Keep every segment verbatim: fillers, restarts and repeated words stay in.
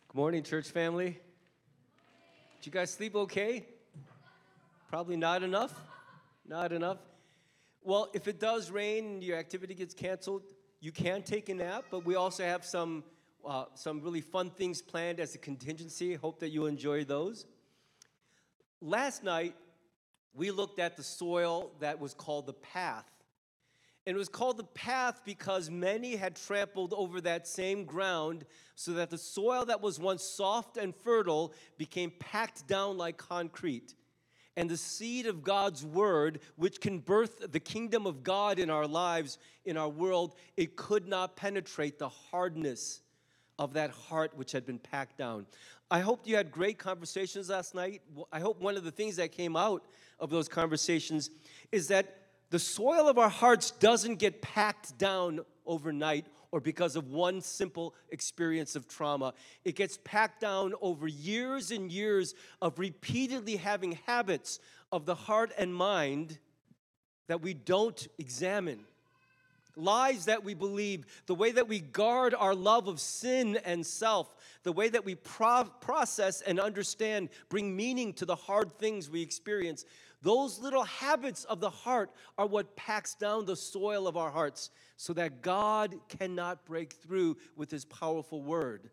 Good morning, church family. Did you guys sleep okay? Probably not enough? Not enough? Well, if it does rain and your activity gets canceled, you can take a nap, but we also have some, uh, some really fun things planned as a contingency. Hope that you enjoy those. Last night, we looked at the soil that was called the path. And it was called the path because many had trampled over that same ground so that the soil that was once soft and fertile became packed down like concrete. And the seed of God's word, which can birth the kingdom of God in our lives, in our world, it could not penetrate the hardness of that heart which had been packed down. I hope you had great conversations last night. I hope one of the things that came out of those conversations is that the soil of our hearts doesn't get packed down overnight or because of one simple experience of trauma. It gets packed down over years and years of repeatedly having habits of the heart and mind that we don't examine. Lies that we believe, the way that we guard our love of sin and self, the way that we pro- process and understand, bring meaning to the hard things we experience. Those little habits of the heart are what packs down the soil of our hearts so that God cannot break through with his powerful word.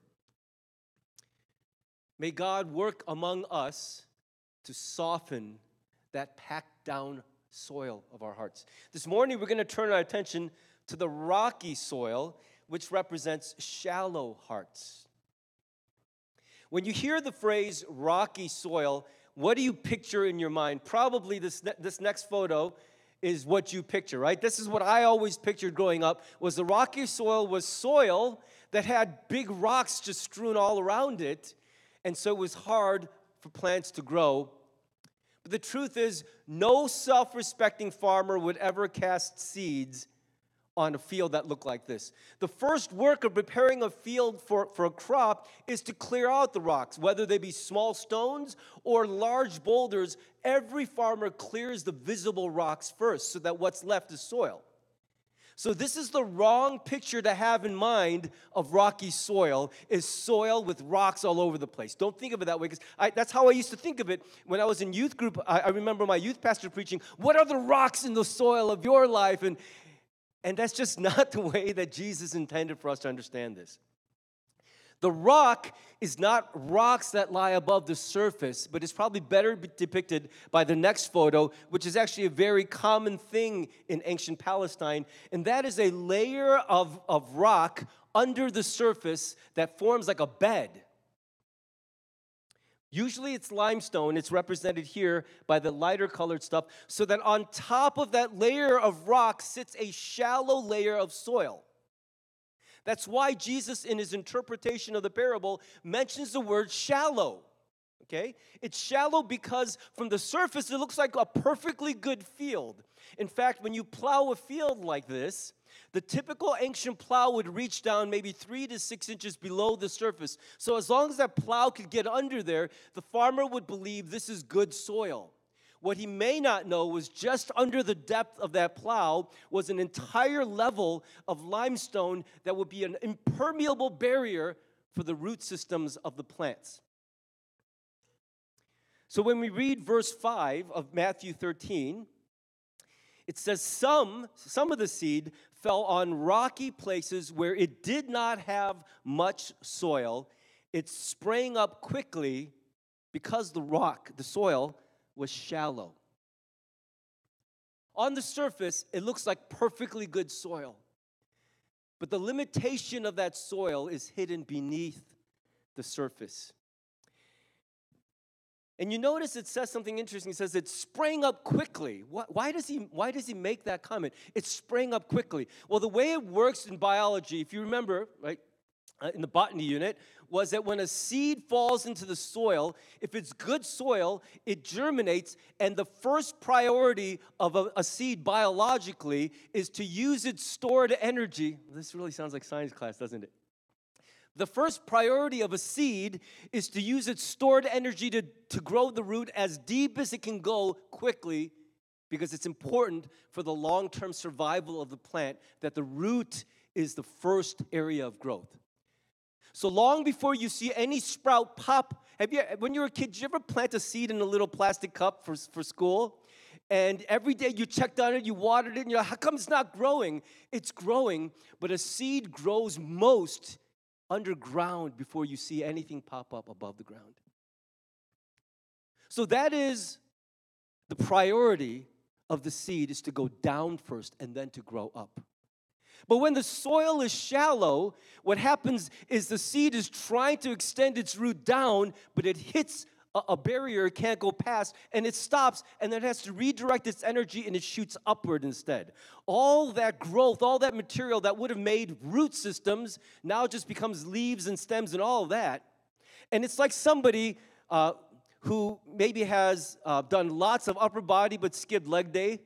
May God work among us to soften that packed down soil of our hearts. This morning we're going to turn our attention to the rocky soil, which represents shallow hearts. When you hear the phrase rocky soil, what do you picture in your mind? Probably this, ne- this next photo is what you picture, right? This is what I always pictured growing up, was the rocky soil was soil that had big rocks just strewn all around it, and so it was hard for plants to grow. But the truth is, no self-respecting farmer would ever cast seeds on a field that looked like this. The first work of preparing a field for, for a crop is to clear out the rocks, whether they be small stones or large boulders. Every farmer clears the visible rocks first so that what's left is soil. So this is the wrong picture to have in mind of rocky soil, is soil with rocks all over the place. Don't think of it that way, because that's how I used to think of it when I was in youth group. I, I remember my youth pastor preaching, what are the rocks in the soil of your life? And And that's just not the way that Jesus intended for us to understand this. The rock is not rocks that lie above the surface, but it's probably better depicted by the next photo, which is actually a very common thing in ancient Palestine, and that is a layer of, of rock under the surface that forms like a bed. Usually it's limestone. It's represented here by the lighter colored stuff, so that on top of that layer of rock sits a shallow layer of soil. That's why Jesus, in his interpretation of the parable, mentions the word shallow. Okay? It's shallow because from the surface it looks like a perfectly good field. In fact, when you plow a field like this, the typical ancient plow would reach down maybe three to six inches below the surface. So as long as that plow could get under there, the farmer would believe this is good soil. What he may not know was just under the depth of that plow was an entire level of limestone that would be an impermeable barrier for the root systems of the plants. So when we read verse five of Matthew thirteen, it says, some, some of the seed fell on rocky places where it did not have much soil. It sprang up quickly because the rock, the soil, was shallow. On the surface, it looks like perfectly good soil. But the limitation of that soil is hidden beneath the surface. And you notice it says something interesting. It says it sprang up quickly. Why does he, why does he make that comment? It sprang up quickly. Well, the way it works in biology, if you remember, right, uh, in the botany unit, was that when a seed falls into the soil, if it's good soil, it germinates, and the first priority of a, a seed biologically is to use its stored energy. This really sounds like science class, doesn't it? The first priority of a seed is to use its stored energy to, to grow the root as deep as it can go quickly, because it's important for the long-term survival of the plant that the root is the first area of growth. So long before you see any sprout pop, have you, when you were a kid, did you ever plant a seed in a little plastic cup for, for school? And every day you checked on it, you watered it, and you're like, how come it's not growing? It's growing, but a seed grows most underground before you see anything pop up above the ground. So that is the priority of the seed, is to go down first and then to grow up. But when the soil is shallow, what happens is the seed is trying to extend its root down, but it hits a, a barrier it can't go past, and it stops, and then it has to redirect its energy, and it shoots upward instead. All that growth, all that material that would have made root systems now just becomes leaves and stems and all of that. And it's like somebody uh, who maybe has uh, done lots of upper body but skipped leg day.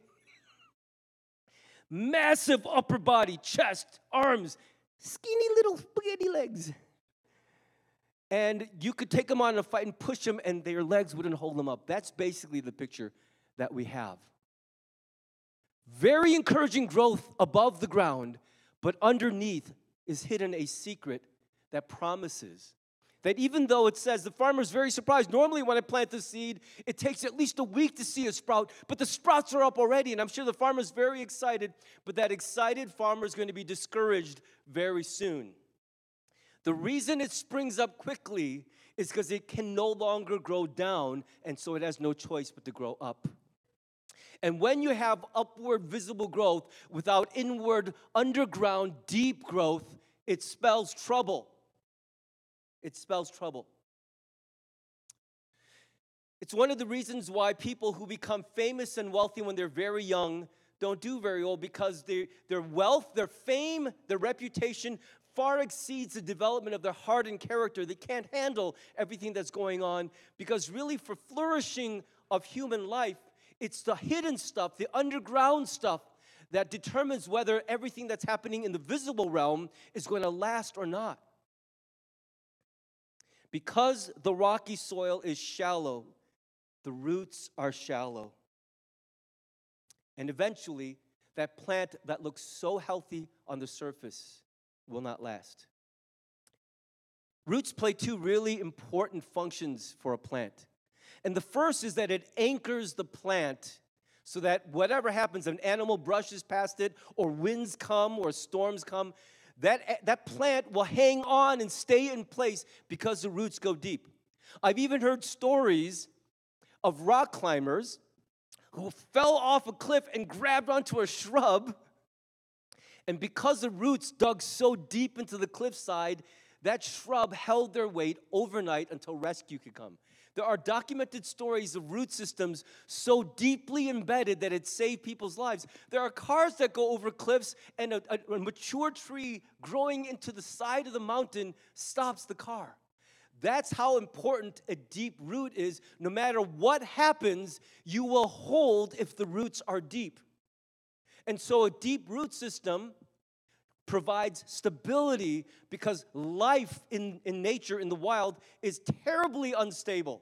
Massive upper body, chest, arms, skinny little spaghetti legs. And you could take them on a fight and push them, and their legs wouldn't hold them up. That's basically the picture that we have. Very encouraging growth above the ground, but underneath is hidden a secret that promises that even though it says, the farmer's very surprised. Normally when I plant the seed, it takes at least a week to see a sprout, but the sprouts are up already, and I'm sure the farmer's very excited, but that excited farmer is going to be discouraged very soon. The reason it springs up quickly is because it can no longer grow down, and so it has no choice but to grow up. And when you have upward visible growth without inward, underground, deep growth, it spells trouble. It spells trouble. It's one of the reasons why people who become famous and wealthy when they're very young don't do very well, because they, their wealth, their fame, their reputation far exceeds the development of their heart and character. They can't handle everything that's going on, because really for flourishing of human life, it's the hidden stuff, the underground stuff, that determines whether everything that's happening in the visible realm is going to last or not. Because the rocky soil is shallow, the roots are shallow. And eventually, that plant that looks so healthy on the surface will not last. Roots play two really important functions for a plant. And the first is that it anchors the plant so that whatever happens, an animal brushes past it, or winds come, or storms come, That, that plant will hang on and stay in place because the roots go deep. I've even heard stories of rock climbers who fell off a cliff and grabbed onto a shrub, and because the roots dug so deep into the cliffside, that shrub held their weight overnight until rescue could come. There are documented stories of root systems so deeply embedded that it saved people's lives. There are cars that go over cliffs, and a, a, a mature tree growing into the side of the mountain stops the car. That's how important a deep root is. No matter what happens, you will hold if the roots are deep. And so a deep root system provides stability, because life in, in nature, in the wild, is terribly unstable.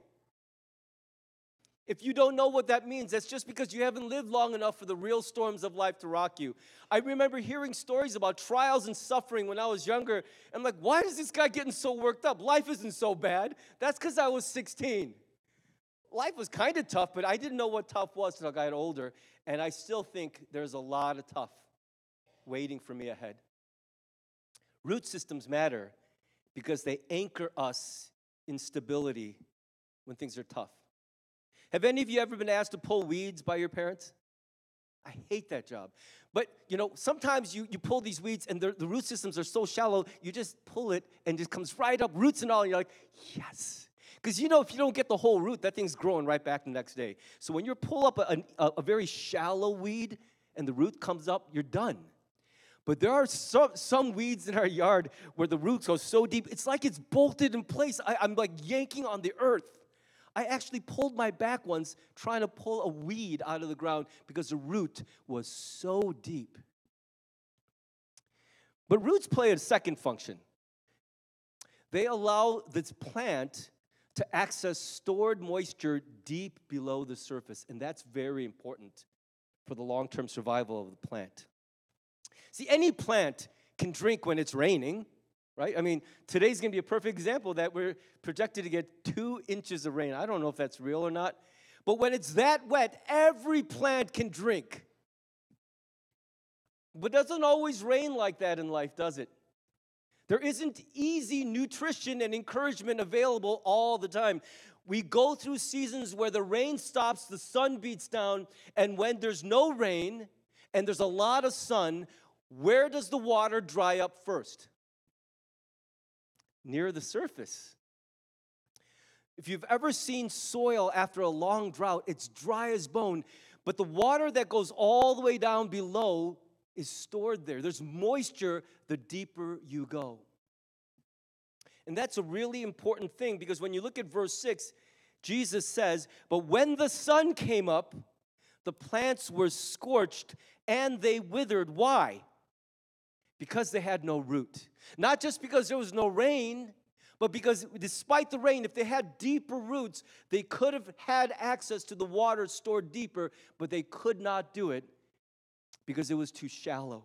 If you don't know what that means, that's just because you haven't lived long enough for the real storms of life to rock you. I remember hearing stories about trials and suffering when I was younger. I'm like, why is this guy getting so worked up? Life isn't so bad. That's because I was sixteen. Life was kind of tough, but I didn't know what tough was until I got older. And I still think there's a lot of tough waiting for me ahead. Root systems matter because they anchor us in stability when things are tough. Have any of you ever been asked to pull weeds by your parents? I hate that job. But, you know, sometimes you, you pull these weeds and the root systems are so shallow, you just pull it and it comes right up, roots and all, and you're like, yes. Because, you know, if you don't get the whole root, that thing's growing right back the next day. So when you pull up a, a, a very shallow weed and the root comes up, you're done. But there are some, some weeds in our yard where the roots go so deep, it's like it's bolted in place. I, I'm like yanking on the earth. I actually pulled my back once trying to pull a weed out of the ground because the root was so deep. But roots play a second function. They allow this plant to access stored moisture deep below the surface, and that's very important for the long-term survival of the plant. See, any plant can drink when it's raining, right? I mean, today's going to be a perfect example that we're projected to get two inches of rain. I don't know if that's real or not. But when it's that wet, every plant can drink. But it doesn't always rain like that in life, does it? There isn't easy nutrition and encouragement available all the time. We go through seasons where the rain stops, the sun beats down, and when there's no rain and there's a lot of sun, where does the water dry up first? Near the surface. If you've ever seen soil after a long drought, it's dry as bone, but the water that goes all the way down below is stored there. There's moisture the deeper you go. And that's a really important thing, because when you look at verse six, Jesus says, "But when the sun came up, the plants were scorched and they withered." Why? Because they had no root. Not just because there was no rain, but because despite the rain, if they had deeper roots, they could have had access to the water stored deeper, but they could not do it because it was too shallow.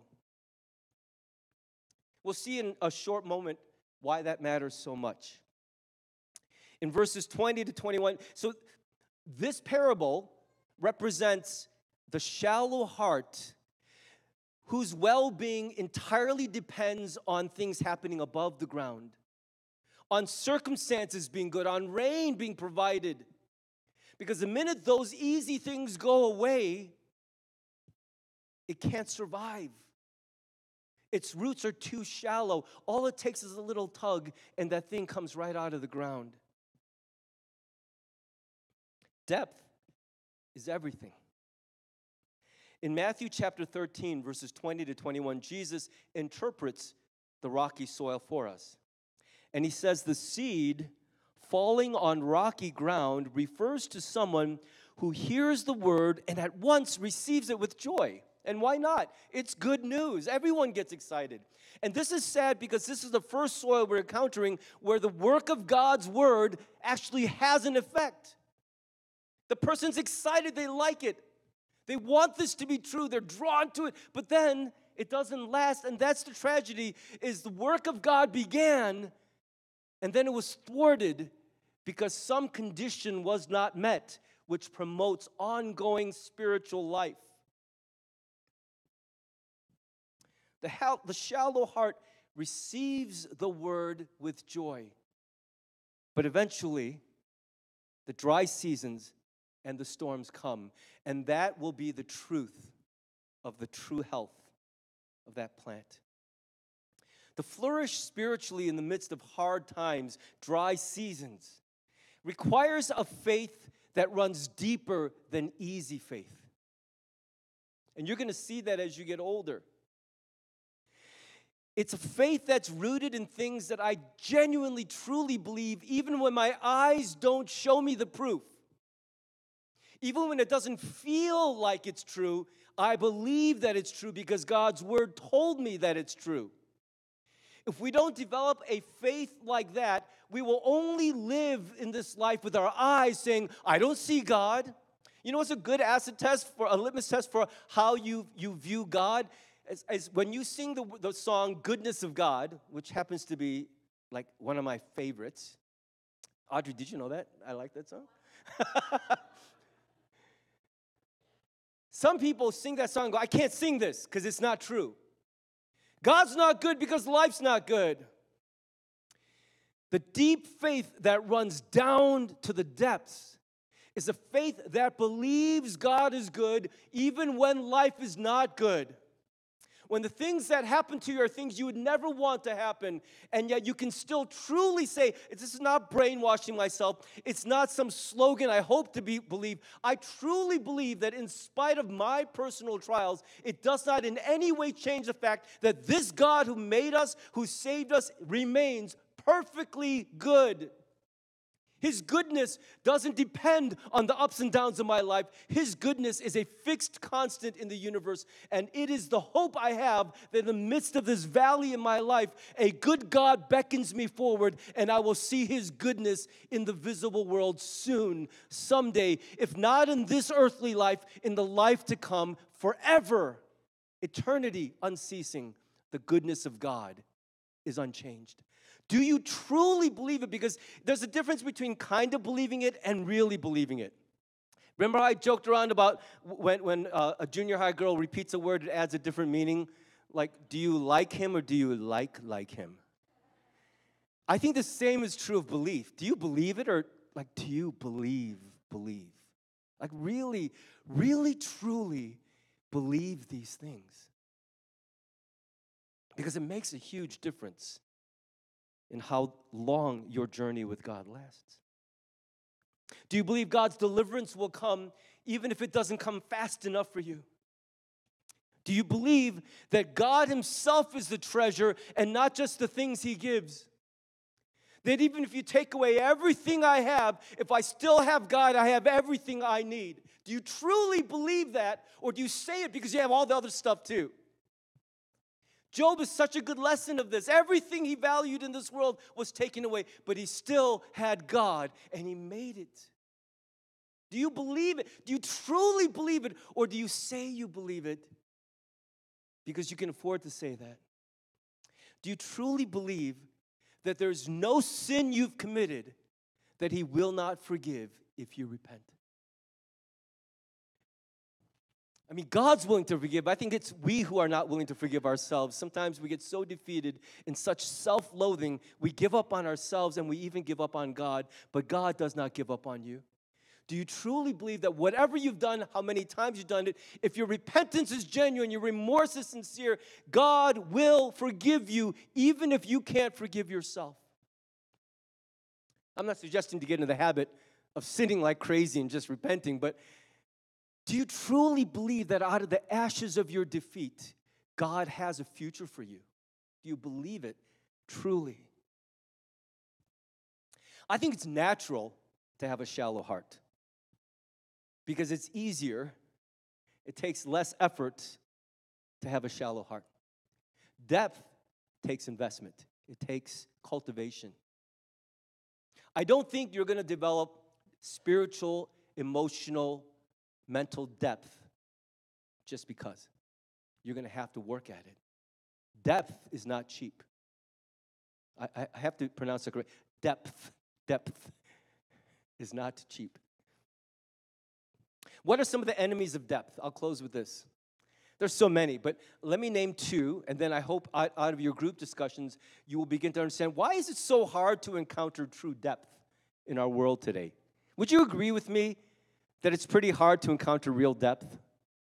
We'll see in a short moment why that matters so much. In verses twenty to twenty-one, so this parable represents the shallow heart whose well-being entirely depends on things happening above the ground, on circumstances being good, on rain being provided. Because the minute those easy things go away, it can't survive. Its roots are too shallow. All it takes is a little tug, and that thing comes right out of the ground. Depth is everything. In Matthew chapter thirteen, verses twenty to twenty-one, Jesus interprets the rocky soil for us. And he says the seed falling on rocky ground refers to someone who hears the word and at once receives it with joy. And why not? It's good news. Everyone gets excited. And this is sad because this is the first soil we're encountering where the work of God's word actually has an effect. The person's excited, they like it. They want this to be true, they're drawn to it, but then it doesn't last, and that's the tragedy, is the work of God began, and then it was thwarted because some condition was not met, which promotes ongoing spiritual life. The, hal- the shallow heart receives the word with joy, but eventually the dry seasons and the storms come, and that will be the truth of the true health of that plant. To flourish spiritually in the midst of hard times, dry seasons, requires a faith that runs deeper than easy faith. And you're going to see that as you get older. It's a faith that's rooted in things that I genuinely, truly believe, even when my eyes don't show me the proof. Even when it doesn't feel like it's true, I believe that it's true because God's word told me that it's true. If we don't develop a faith like that, we will only live in this life with our eyes saying, I don't see God. You know what's a good acid test, for a litmus test for how you, you view God? Is, is when you sing the, the song Goodness of God, which happens to be like one of my favorites. Audrey, did you know that? I like that song. Some people sing that song and go, I can't sing this because it's not true. God's not good because life's not good. The deep faith that runs down to the depths is a faith that believes God is good even when life is not good. When the things that happen to you are things you would never want to happen, and yet you can still truly say, this is not brainwashing myself, it's not some slogan I hope to be, believe. I truly believe that in spite of my personal trials, it does not in any way change the fact that this God who made us, who saved us, remains perfectly good. His goodness doesn't depend on the ups and downs of my life. His goodness is a fixed constant in the universe, and it is the hope I have that in the midst of this valley in my life, a good God beckons me forward, and I will see His goodness in the visible world soon, someday, if not in this earthly life, in the life to come, forever, eternity unceasing, the goodness of God is unchanged. Do you truly believe it? Because there's a difference between kind of believing it and really believing it. Remember how I joked around about when, when uh, a junior high girl repeats a word, it adds a different meaning? Like, do you like him or do you like like him? I think the same is true of belief. Do you believe it or, like, do you believe, believe? Like, really, really, truly believe these things. Because it makes a huge difference in how long your journey with God lasts. Do you believe God's deliverance will come even if it doesn't come fast enough for you? Do you believe that God himself is the treasure and not just the things he gives? That even if you take away everything I have, if I still have God, I have everything I need. Do you truly believe that, or do you say it because you have all the other stuff too? Job is such a good lesson of this. Everything he valued in this world was taken away, but he still had God, and he made it. Do you believe it? Do you truly believe it, or do you say you believe it because you can afford to say that? Do you truly believe that there's no sin you've committed that he will not forgive if you repent? I mean, God's willing to forgive. I think it's we who are not willing to forgive ourselves. Sometimes we get so defeated in such self-loathing, we give up on ourselves and we even give up on God, but God does not give up on you. Do you truly believe that whatever you've done, how many times you've done it, if your repentance is genuine, your remorse is sincere, God will forgive you even if you can't forgive yourself? I'm not suggesting to get into the habit of sinning like crazy and just repenting, but do you truly believe that out of the ashes of your defeat, God has a future for you? Do you believe it truly? I think it's natural to have a shallow heart because it's easier, it takes less effort to have a shallow heart. Depth takes investment. It takes cultivation. I don't think you're going to develop spiritual, emotional, mental depth just because. You're going to have to work at it. Depth is not cheap. I, I have to pronounce it correct. Depth, depth is not cheap. What are some of the enemies of depth? I'll close with this. There's so many, but let me name two, and then I hope out, out of your group discussions, you will begin to understand why is it so hard to encounter true depth in our world today? Would you agree with me that it's pretty hard to encounter real depth?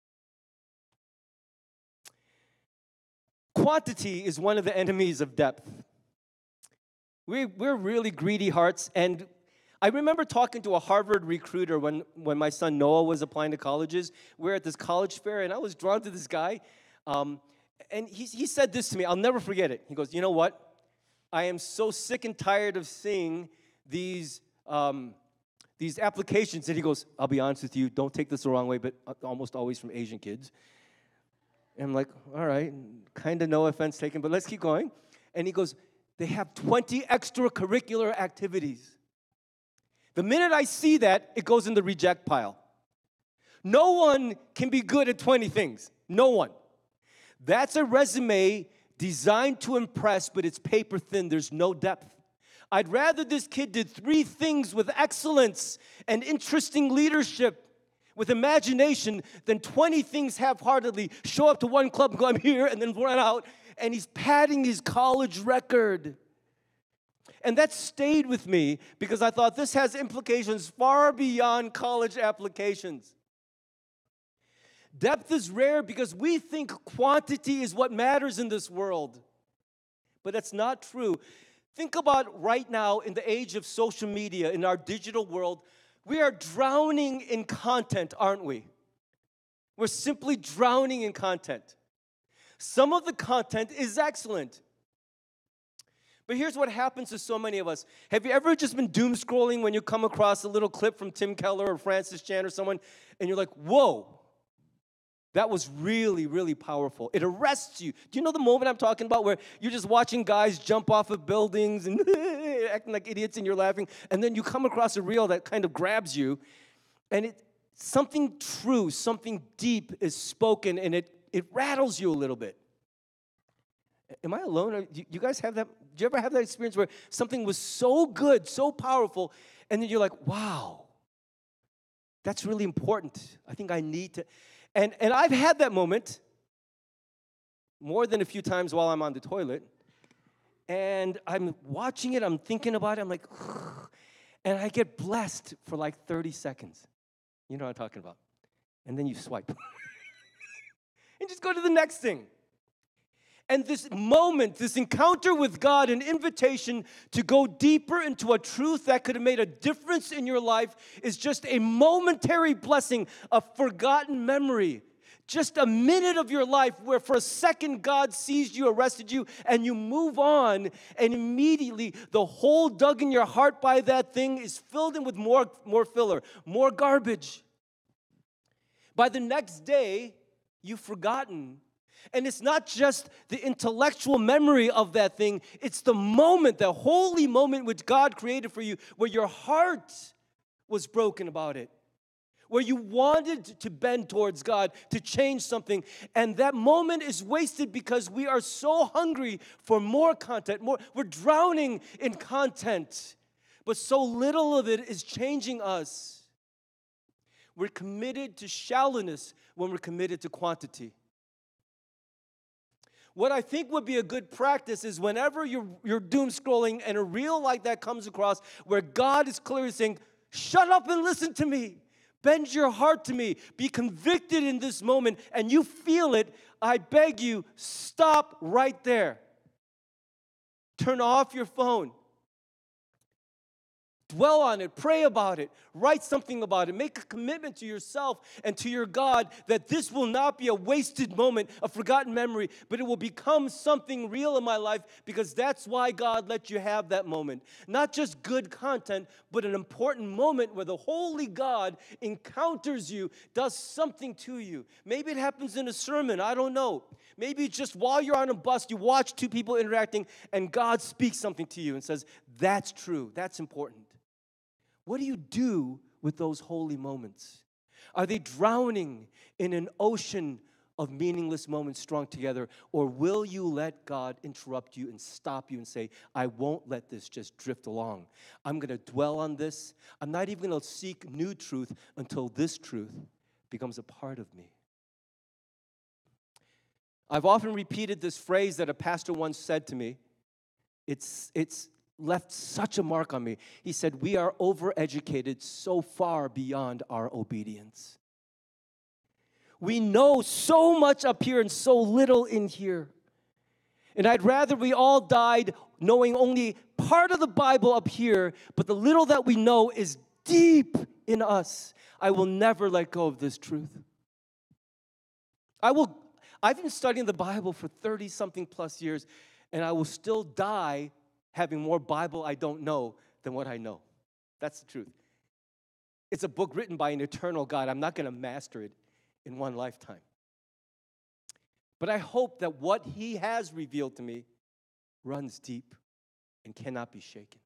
Quantity is one of the enemies of depth. We, we're really greedy hearts, and I remember talking to a Harvard recruiter when, when my son Noah was applying to colleges. We were at this college fair, and I was drawn to this guy, um, and he, he said this to me. I'll never forget it. He goes, you know what? I am so sick and tired of seeing these um, these applications. And he goes, I'll be honest with you, don't take this the wrong way, but almost always from Asian kids. And I'm like, all right, kind of no offense taken, but let's keep going. And he goes, they have twenty extracurricular activities. The minute I see that, it goes in the reject pile. No one can be good at twenty things. No one. That's a resume designed to impress, but it's paper thin. There's no depth. I'd rather this kid did three things with excellence and interesting leadership with imagination than twenty things half-heartedly, show up to one club and go, I'm here, and then run out, and he's padding his college record. And that stayed with me because I thought this has implications far beyond college applications. Depth is rare because we think quantity is what matters in this world. But that's not true. Think about right now in the age of social media, in our digital world, we are drowning in content, aren't we? We're simply drowning in content. Some of the content is excellent. But here's what happens to so many of us. Have you ever just been doom scrolling when you come across a little clip from Tim Keller or Francis Chan or someone, and you're like, whoa, that was really, really powerful. It arrests you. Do you know the moment I'm talking about where you're just watching guys jump off of buildings and acting like idiots and you're laughing, and then you come across a reel that kind of grabs you, and it something true, something deep is spoken, and it, it rattles you a little bit. Am I alone? Or do you guys have that? Do you ever have that experience where something was so good, so powerful, and then you're like, wow, that's really important. I think I need to. And, and I've had that moment more than a few times while I'm on the toilet. And I'm watching it, I'm thinking about it, I'm like, and I get blessed for like thirty seconds. You know what I'm talking about. And then you swipe. And just go to the next thing. And this moment, this encounter with God, an invitation to go deeper into a truth that could have made a difference in your life, is just a momentary blessing, a forgotten memory. Just a minute of your life where for a second God seized you, arrested you, and you move on, and immediately the hole dug in your heart by that thing is filled in with more, more filler, more garbage. By the next day, you've forgotten. And it's not just the intellectual memory of that thing, it's the moment, the holy moment which God created for you, where your heart was broken about it, where you wanted to bend towards God, to change something. And that moment is wasted because we are so hungry for more content. More, we're drowning in content, but so little of it is changing us. We're committed to shallowness when we're committed to quantity. What I think would be a good practice is whenever you're, you're doom scrolling and a reel like that comes across where God is clearly saying, shut up and listen to me. Bend your heart to me. Be convicted in this moment and you feel it. I beg you, stop right there. Turn off your phone. Dwell on it, pray about it, write something about it, make a commitment to yourself and to your God that this will not be a wasted moment, a forgotten memory, but it will become something real in my life because that's why God let you have that moment. Not just good content, but an important moment where the holy God encounters you, does something to you. Maybe it happens in a sermon, I don't know. Maybe it's just while you're on a bus, you watch two people interacting and God speaks something to you and says, that's true, that's important. What do you do with those holy moments? Are they drowning in an ocean of meaningless moments strung together? Or will you let God interrupt you and stop you and say, I won't let this just drift along. I'm going to dwell on this. I'm not even going to seek new truth until this truth becomes a part of me. I've often repeated this phrase that a pastor once said to me. It's, it's, left such a mark on me. He said, we are overeducated so far beyond our obedience. We know so much up here and so little in here. And I'd rather we all died knowing only part of the Bible up here, but the little that we know is deep in us. I will never let go of this truth. I will, I've been studying the Bible for thirty-something plus years, and I will still die having more Bible I don't know than what I know. That's the truth. It's a book written by an eternal God. I'm not going to master it in one lifetime. But I hope that what He has revealed to me runs deep and cannot be shaken.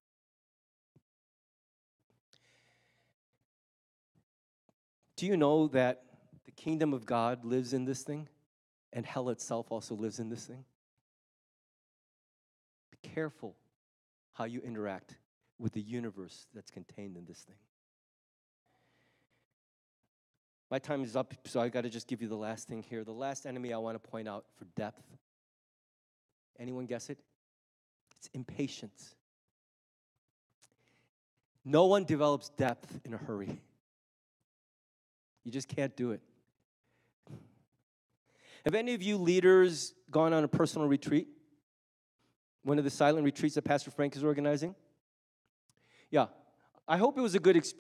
Do you know that the kingdom of God lives in this thing, and hell itself also lives in this thing? Be careful how you interact with the universe that's contained in this thing. My time is up, so I got to just give you the last thing here. The last enemy I want to point out for depth. Anyone guess it? It's impatience. No one develops depth in a hurry. You just can't do it. Have any of you leaders gone on a personal retreat? One of the silent retreats that Pastor Frank is organizing? Yeah. I hope it was a good experience.